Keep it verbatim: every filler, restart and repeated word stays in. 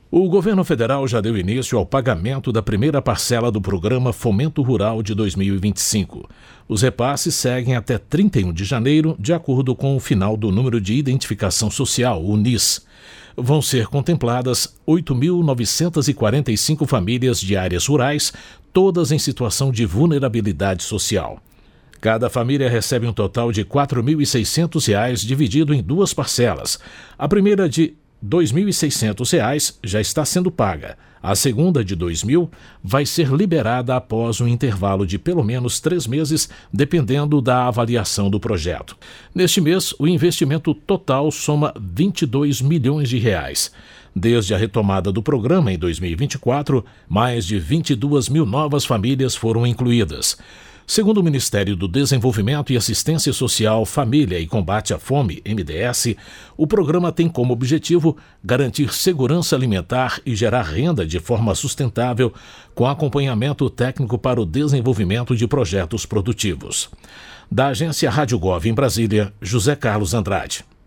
O governo federal já deu início ao pagamento da primeira parcela do Programa Fomento Rural de dois mil e vinte e cinco. Os repasses seguem até trinta e um de janeiro, de acordo com o final do Número de Identificação Social, o N I S. Vão ser contempladas oito mil novecentas e quarenta e cinco famílias de áreas rurais, todas em situação de vulnerabilidade social. Cada família recebe um total de quatro mil e seiscentos reais dividido em duas parcelas. A primeira de dois mil e seiscentos reais já está sendo paga. A segunda, de dois mil, vai ser liberada após um intervalo de pelo menos três meses, dependendo da avaliação do projeto. Neste mês, o investimento total soma vinte e dois milhões de reais. Desde a retomada do programa em dois mil e vinte e quatro, mais de vinte e duas mil novas famílias foram incluídas. Segundo o Ministério do Desenvolvimento e Assistência Social, Família e Combate à Fome, M D S, o programa tem como objetivo garantir segurança alimentar e gerar renda de forma sustentável, com acompanhamento técnico para o desenvolvimento de projetos produtivos. Da agência Rádio Gov em Brasília, José Carlos Andrade.